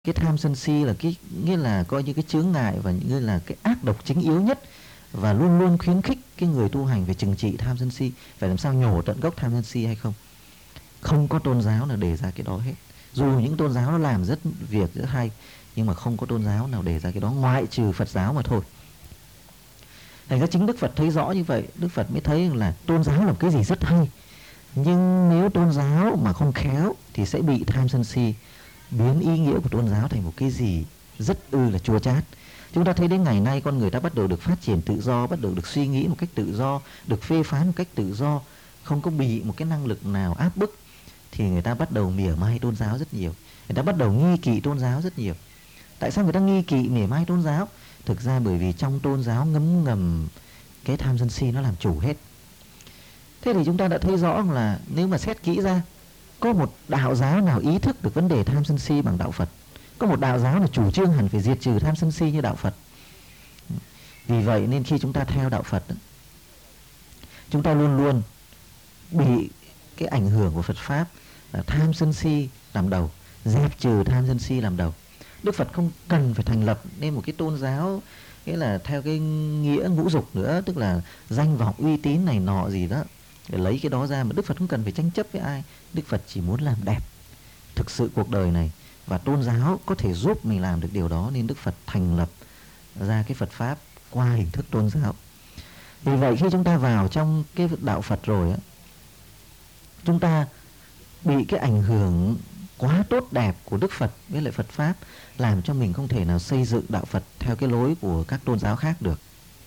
Cái tham sân si là cái nghĩa là coi như cái chướng ngại và như là cái ác độc chính yếu nhất, và luôn luôn khuyến khích cái người tu hành phải trừng trị tham sân si, phải làm sao nhổ tận gốc tham sân si hay không. Không có tôn giáo nào đề ra cái đó hết. Dù những tôn giáo nó làm việc rất hay, nhưng mà không có tôn giáo nào đề ra cái đó, ngoại trừ Phật giáo mà thôi. Thành ra chính Đức Phật thấy rõ như vậy, Đức Phật mới thấy là tôn giáo là một cái gì rất hay, nhưng nếu tôn giáo mà không khéo thì sẽ bị tham sân si biến ý nghĩa của tôn giáo thành một cái gì rất là chua chát. Chúng ta thấy đến ngày nay con người ta bắt đầu được phát triển tự do, bắt đầu được suy nghĩ một cách tự do, được phê phán một cách tự do, không có bị một cái năng lực nào áp bức, thì người ta bắt đầu mỉa mai tôn giáo rất nhiều, người ta bắt đầu nghi kỵ tôn giáo rất nhiều. Tại sao người ta nghi kỵ mỉa mai tôn giáo? Thực ra bởi vì trong tôn giáo ngấm ngầm cái tham sân si nó làm chủ hết. Thế thì chúng ta đã thấy rõ là nếu mà xét kỹ ra, có một đạo giáo nào ý thức được vấn đề tham sân si bằng đạo Phật? Có một đạo giáo nào chủ trương hẳn phải diệt trừ tham sân si như đạo Phật? Vì vậy nên khi chúng ta theo đạo Phật, chúng ta luôn luôn bị cái ảnh hưởng của Phật Pháp là tham sân si làm đầu, dẹp trừ tham sân si làm đầu. Đức Phật không cần phải thành lập nên một cái tôn giáo nghĩa là theo cái nghĩa ngũ dục nữa, tức là danh vọng uy tín này nọ gì đó để lấy cái đó ra, mà Đức Phật không cần phải tranh chấp với ai. Đức Phật chỉ muốn làm đẹp thực sự cuộc đời này, và tôn giáo có thể giúp mình làm được điều đó, nên Đức Phật thành lập ra cái Phật Pháp qua hình thức tôn giáo. Vì vậy khi chúng ta vào trong cái đạo Phật rồi á, chúng ta bị cái ảnh hưởng quá tốt đẹp của Đức Phật với lại Phật Pháp làm cho mình không thể nào xây dựng đạo Phật theo cái lối của các tôn giáo khác được.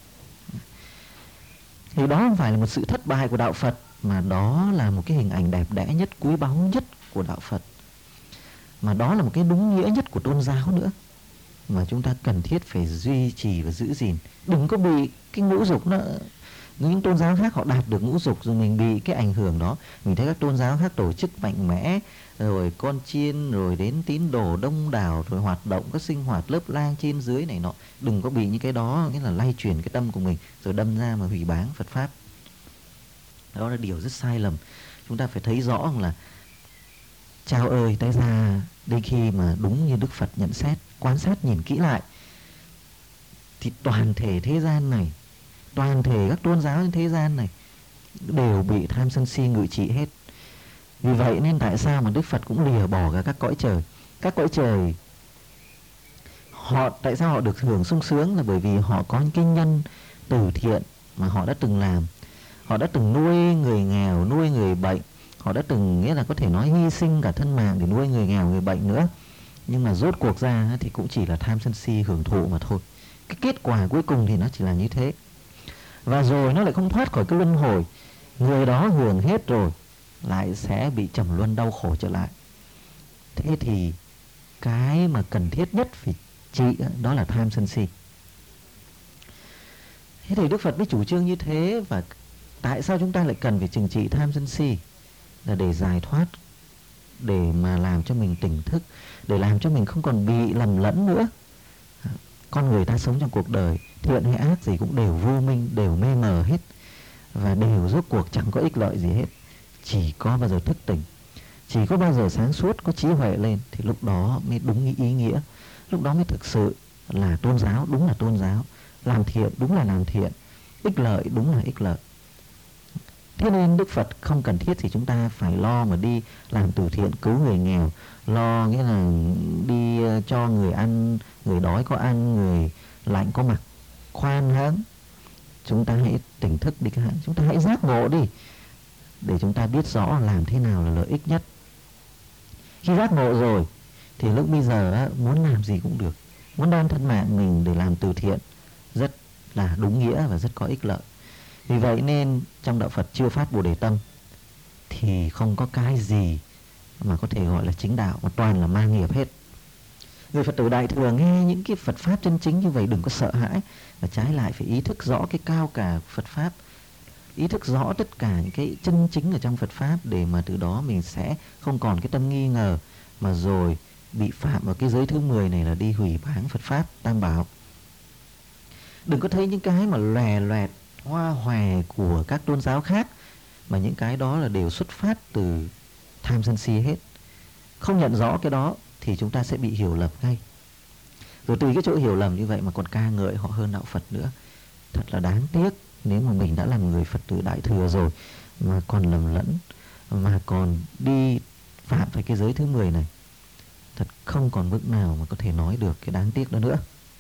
Thì đó không phải là một sự thất bại của đạo Phật, mà đó là một cái hình ảnh đẹp đẽ nhất, quý báu nhất của đạo Phật, mà đó là một cái đúng nghĩa nhất của tôn giáo nữa, mà chúng ta cần thiết phải duy trì và giữ gìn. Đừng có bị cái ngũ dục nó, những tôn giáo khác họ đạt được ngũ dục rồi mình bị cái ảnh hưởng đó. Mình thấy các tôn giáo khác tổ chức mạnh mẽ, rồi con chiên, rồi đến tín đồ đông đảo, rồi hoạt động các sinh hoạt lớp lang trên dưới này nọ. Đừng có bị những cái đó, nghĩa là lay chuyển cái tâm của mình rồi đâm ra mà hủy báng Phật Pháp. Đó là điều rất sai lầm. Chúng ta phải thấy rõ là chao ơi, tại ra đến khi mà đúng như Đức Phật nhận xét, quan sát nhìn kỹ lại, thì toàn thể thế gian này, toàn thể các tôn giáo trên thế gian này đều bị tham sân si ngự trị hết. Vì vậy nên tại sao mà Đức Phật cũng lìa bỏ cả các cõi trời. Các cõi trời tại sao họ được hưởng sung sướng, là bởi vì họ có những cái nhân từ thiện mà họ đã từng làm. Họ đã từng nuôi người nghèo, nuôi người bệnh. Họ đã từng, nghĩa là có thể nói hy sinh cả thân mạng để nuôi người nghèo, người bệnh nữa. Nhưng mà rốt cuộc ra thì cũng chỉ là tham sân si hưởng thụ mà thôi. Cái kết quả cuối cùng thì nó chỉ là như thế. Và rồi nó lại không thoát khỏi cái luân hồi. Người đó hưởng hết rồi lại sẽ bị trầm luân đau khổ trở lại. Thế thì cái mà cần thiết nhất phải trị đó là tham sân si. Thế thì Đức Phật mới chủ trương như thế. Và tại sao chúng ta lại cần phải trừng trị tham sân si? Là để giải thoát, để mà làm cho mình tỉnh thức, để làm cho mình không còn bị lầm lẫn nữa. Con người ta sống trong cuộc đời, thiện hay ác gì cũng đều vô minh, đều mê mờ hết, và đều rốt cuộc chẳng có ích lợi gì hết. Chỉ có bao giờ thức tỉnh, chỉ có bao giờ sáng suốt, có trí huệ lên, thì lúc đó mới đúng ý nghĩa. Lúc đó mới thực sự là tôn giáo, đúng là tôn giáo. Làm thiện đúng là làm thiện, ích lợi đúng là ích lợi. Thế nên Đức Phật không cần thiết thì chúng ta phải lo mà đi làm từ thiện cứu người nghèo, lo nghĩa là đi cho người ăn, người đói có ăn, người lạnh có mặc. Khoan hãng, chúng ta hãy tỉnh thức đi, chúng ta hãy giác ngộ đi, để chúng ta biết rõ làm thế nào là lợi ích nhất. Khi giác ngộ rồi thì lúc bây giờ muốn làm gì cũng được, muốn đem thân mạng mình để làm từ thiện rất là đúng nghĩa và rất có ích lợi. Vì vậy nên trong đạo Phật chưa phát Bồ Đề Tâm thì không có cái gì mà có thể gọi là chính đạo, mà toàn là ma nghiệp hết. Người Phật tử Đại Thừa nghe những cái Phật Pháp chân chính như vậy đừng có sợ hãi, và trái lại phải ý thức rõ cái cao cả Phật Pháp, ý thức rõ tất cả những cái chân chính ở trong Phật Pháp, để mà từ đó mình sẽ không còn cái tâm nghi ngờ, mà rồi bị phạm vào cái giới thứ 10 này là đi hủy báng Phật Pháp Tam Bảo. Đừng có thấy những cái mà lòe loẹt hoa hòe của các tôn giáo khác, mà những cái đó là đều xuất phát từ tham sân si hết. Không nhận rõ cái đó thì chúng ta sẽ bị hiểu lầm ngay. Rồi từ cái chỗ hiểu lầm như vậy mà còn ca ngợi họ hơn đạo Phật nữa. Thật là đáng tiếc nếu mà mình đã làm người Phật tử Đại Thừa rồi mà còn lầm lẫn, mà còn đi phạm phải cái giới thứ 10 này. Thật không còn mức nào mà có thể nói được cái đáng tiếc đó nữa.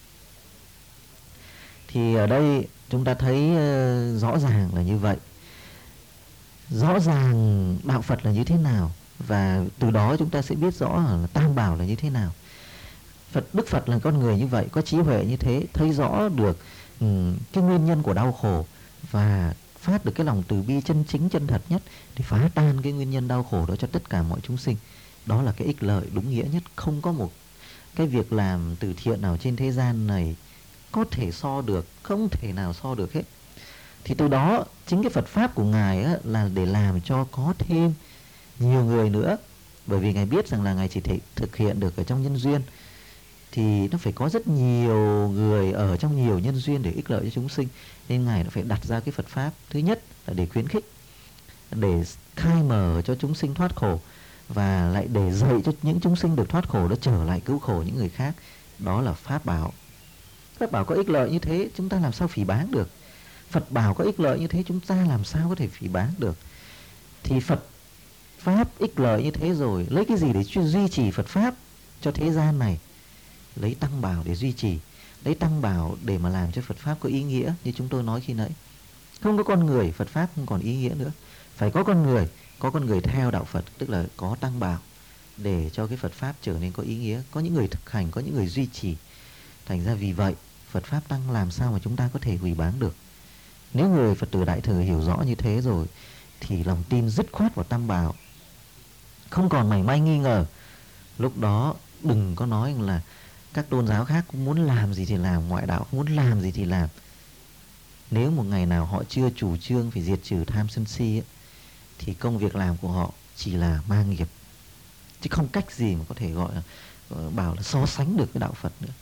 Thì ở đây chúng ta thấy rõ ràng là như vậy. Rõ ràng đạo Phật là như thế nào, và từ đó chúng ta sẽ biết rõ là Tam Bảo là như thế nào. Đức Phật là con người như vậy, có trí huệ như thế, thấy rõ được cái nguyên nhân của đau khổ và phát được cái lòng từ bi chân chính, chân thật nhất để phá tan cái nguyên nhân đau khổ đó cho tất cả mọi chúng sinh. Đó là cái ích lợi đúng nghĩa nhất. Không có một cái việc làm từ thiện nào trên thế gian này có thể so được, không thể nào so được hết. Thì từ đó chính cái Phật Pháp của Ngài á, là để làm cho có thêm nhiều người nữa. Bởi vì Ngài biết rằng là Ngài chỉ thể thực hiện được ở trong nhân duyên, thì nó phải có rất nhiều người ở trong nhiều nhân duyên để ích lợi cho chúng sinh. Nên Ngài đã phải đặt ra cái Phật Pháp. Thứ nhất là để khuyến khích, để khai mở cho chúng sinh thoát khổ, và lại để dạy cho những chúng sinh được thoát khổ đó trở lại cứu khổ những người khác. Đó là Pháp Bảo. Pháp Bảo có ích lợi như thế, chúng ta làm sao phỉ báng được? Phật Bảo có ích lợi như thế, chúng ta làm sao có thể phỉ báng được? Thì Phật Pháp ích lợi như thế rồi, lấy cái gì để duy trì Phật Pháp cho thế gian này? Lấy Tăng Bảo để duy trì, lấy Tăng Bảo để mà làm cho Phật Pháp có ý nghĩa. Như chúng tôi nói khi nãy, không có con người, Phật Pháp không còn ý nghĩa nữa. Phải có con người theo đạo Phật, tức là có Tăng Bảo để cho cái Phật Pháp trở nên có ý nghĩa. Có những người thực hành, có những người duy trì. Thành ra vì vậy Phật Pháp Tăng làm sao mà chúng ta có thể hủy báng được? Nếu người Phật tử Đại Thừa hiểu rõ như thế rồi thì lòng tin dứt khoát vào Tam Bảo, không còn mảy may nghi ngờ. Lúc đó đừng có nói là các tôn giáo khác cũng muốn làm gì thì làm, ngoại đạo cũng muốn làm gì thì làm. Nếu một ngày nào họ chưa chủ trương phải diệt trừ tham sân si ấy, thì công việc làm của họ chỉ là ma nghiệp, chứ không cách gì mà có thể gọi là bảo là so sánh được với đạo Phật nữa.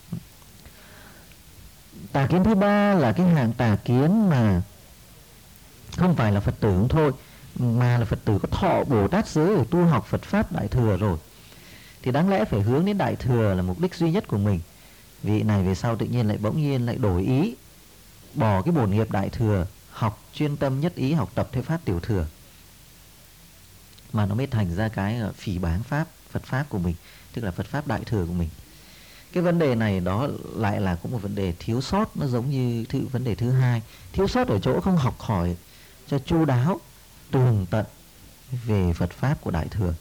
Tà kiến thứ ba là cái hạng tà kiến mà không phải là Phật tử không thôi, mà là Phật tử có thọ Bồ Tát giới ở tu học Phật Pháp Đại Thừa rồi, thì đáng lẽ phải hướng đến Đại Thừa là mục đích duy nhất của mình. Vị này về sau tự nhiên lại bỗng nhiên lại đổi ý, bỏ cái bổn nghiệp Đại Thừa, học chuyên tâm nhất ý học tập theo Pháp Tiểu Thừa, mà nó mới thành ra cái phỉ báng Pháp, Phật Pháp của mình, tức là Phật Pháp Đại Thừa của mình. Cái vấn đề này đó lại là cũng một vấn đề thiếu sót, nó giống như vấn đề thứ hai. Thiếu sót ở chỗ không học hỏi cho chu đáo, tường tận về Phật Pháp của Đại Thừa.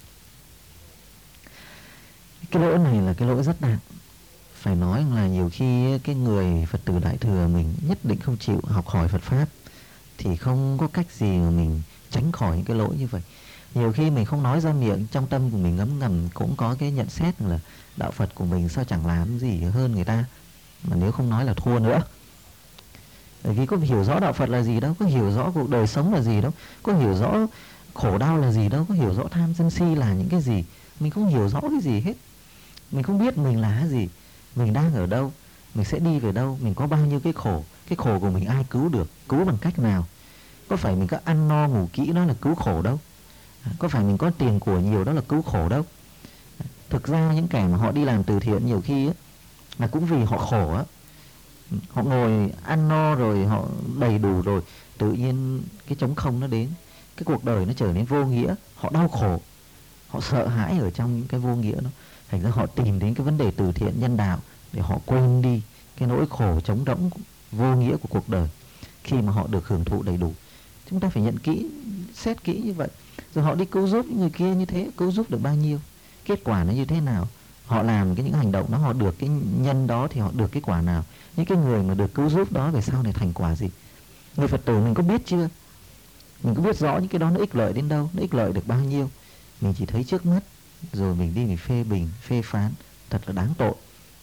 Cái lỗi này là cái lỗi rất nặng. Phải nói là nhiều khi cái người Phật tử Đại Thừa mình nhất định không chịu học hỏi Phật Pháp thì không có cách gì mà mình tránh khỏi những cái lỗi như vậy. Nhiều khi mình không nói ra miệng, trong tâm của mình ngấm ngầm cũng có cái nhận xét là đạo Phật của mình sao chẳng làm gì hơn người ta, mà nếu không nói là thua nữa. Bởi vì có hiểu rõ đạo Phật là gì đâu, có hiểu rõ cuộc đời sống là gì đâu, có hiểu rõ khổ đau là gì đâu, có hiểu rõ tham sân si là những cái gì. Mình không hiểu rõ cái gì hết. Mình không biết mình là cái gì, mình đang ở đâu, mình sẽ đi về đâu, mình có bao nhiêu cái khổ. Cái khổ của mình ai cứu được, cứu bằng cách nào? Có phải mình có ăn no ngủ kỹ đó là cứu khổ đâu. Có phải mình có tiền của nhiều đó là cứu khổ đâu. Thực ra những kẻ mà họ đi làm từ thiện nhiều khi á, là cũng vì họ khổ á. Họ ngồi ăn no rồi, họ đầy đủ rồi, tự nhiên cái trống không nó đến, cái cuộc đời nó trở nên vô nghĩa. Họ đau khổ, họ sợ hãi ở trong những cái vô nghĩa đó. Thành ra họ tìm đến cái vấn đề từ thiện nhân đạo để họ quên đi cái nỗi khổ trống rỗng vô nghĩa của cuộc đời khi mà họ được hưởng thụ đầy đủ. Chúng ta phải nhận kỹ, xét kỹ như vậy. Rồi họ đi cứu giúp những người kia như thế, cứu giúp được bao nhiêu, kết quả nó như thế nào, họ làm những hành động đó, họ được cái nhân đó thì họ được kết quả nào. Những cái người mà được cứu giúp đó về sau này thành quả gì. Người Phật tử mình có biết chưa? Mình có biết rõ những cái đó nó ích lợi đến đâu, nó ích lợi được bao nhiêu? Mình chỉ thấy trước mắt rồi mình đi mình phê bình, phê phán, thật là đáng tội.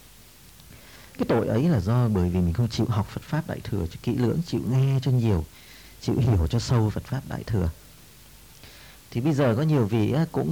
Cái tội ấy là do bởi vì mình không chịu học Phật Pháp Đại Thừa cho kỹ lưỡng, chịu nghe cho nhiều, chịu hiểu cho sâu Phật Pháp Đại Thừa. Thì bây giờ có nhiều vị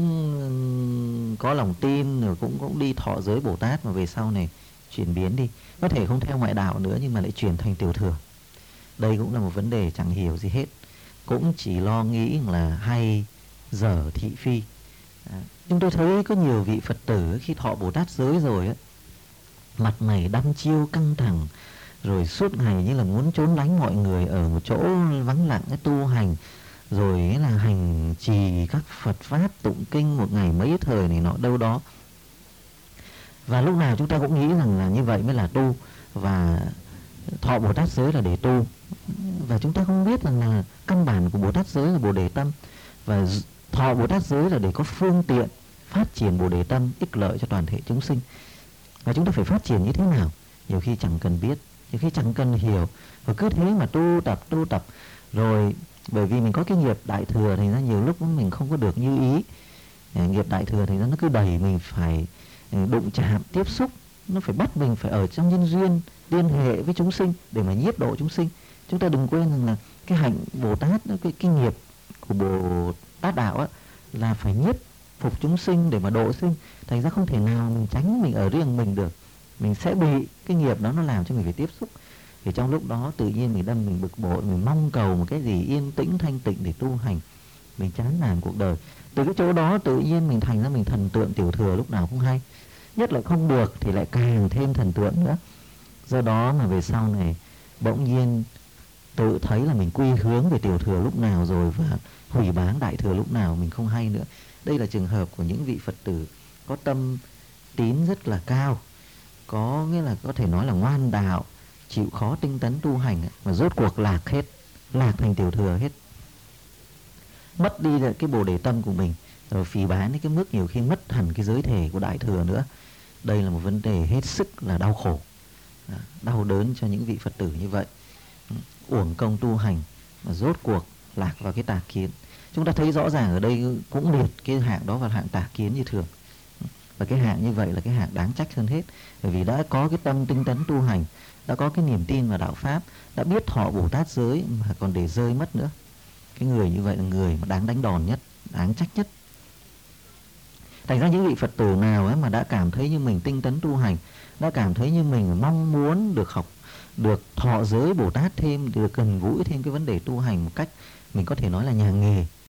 cũng có lòng tin rồi cũng đi thọ giới Bồ Tát, mà về sau này chuyển biến đi, có thể không theo ngoại đạo nữa nhưng mà lại chuyển thành Tiểu Thừa. Đây cũng là một vấn đề chẳng hiểu gì hết, cũng chỉ lo nghĩ là hay dở thị phi, Chúng tôi thấy có nhiều vị Phật tử khi thọ Bồ Tát giới rồi ấy, mặt mày đăm chiêu căng thẳng, rồi suốt ngày như là muốn trốn lánh mọi người ở một chỗ vắng lặng cái tu hành, rồi ấy là hành trì các Phật pháp tụng kinh một ngày mấy thời này nọ đâu đó. Và lúc nào chúng ta cũng nghĩ rằng là như vậy mới là tu, và thọ Bồ Tát giới là để tu. Và chúng ta không biết rằng là căn bản của Bồ Tát giới là Bồ Đề Tâm, và thọ Bồ Tát giới là để có phương tiện phát triển Bồ Đề Tâm ích lợi cho toàn thể chúng sinh. Và chúng ta phải phát triển như thế nào? Nhiều khi chẳng cần biết, nhiều khi chẳng cần hiểu, và cứ thế mà tu tập. Rồi bởi vì mình có cái nghiệp đại thừa thì ra nhiều lúc mình không có được như ý. Nghiệp đại thừa thì nó cứ đẩy mình phải đụng chạm, tiếp xúc, nó phải bắt mình phải ở trong nhân duyên, liên hệ với chúng sinh để mà nhiếp độ chúng sinh. Chúng ta đừng quên rằng là cái hạnh Bồ Tát, cái nghiệp của Bồ Tát đạo á, là phải nhiếp phục chúng sinh để mà độ sinh. Thành ra không thể nào mình tránh mình ở riêng mình được. Mình sẽ bị cái nghiệp đó nó làm cho mình phải tiếp xúc. Thì trong lúc đó tự nhiên mình bực bội, mình mong cầu một cái gì yên tĩnh thanh tịnh để tu hành, mình chán nản cuộc đời. Từ cái chỗ đó tự nhiên mình thành ra mình thần tượng tiểu thừa lúc nào cũng hay. Nhất là không được thì lại càng thêm thần tượng nữa. Do đó mà về sau này bỗng nhiên tự thấy là mình quy hướng về tiểu thừa lúc nào rồi, và hủy báng đại thừa lúc nào mình không hay nữa. Đây là trường hợp của những vị Phật tử có tâm tín rất là cao, có nghĩa là có thể nói là ngoan đạo, chịu khó tinh tấn tu hành, mà rốt cuộc lạc hết, lạc thành tiểu thừa hết, mất đi cái Bồ Đề Tâm của mình, rồi phỉ báng đến cái mức nhiều khi mất hẳn cái giới thể của đại thừa nữa. Đây là một vấn đề hết sức là đau khổ, đau đớn cho những vị Phật tử như vậy. Uổng công tu hành mà rốt cuộc lạc vào cái tà kiến. Chúng ta thấy rõ ràng ở đây cũng liệt cái hạng đó vào hạng tà kiến như thường. Và cái hạng như vậy là cái hạng đáng trách hơn hết. Bởi vì đã có cái tâm tinh tấn tu hành, đã có cái niềm tin vào đạo Pháp, đã biết thọ Bồ Tát giới mà còn để rơi mất nữa. Cái người như vậy là người mà đáng đánh đòn nhất, đáng trách nhất. Thành ra những vị Phật tử nào ấy mà đã cảm thấy như mình tinh tấn tu hành, đã cảm thấy như mình mong muốn được học, được thọ giới Bồ Tát thêm, được gần gũi thêm cái vấn đề tu hành một cách mình có thể nói là nhà nghề,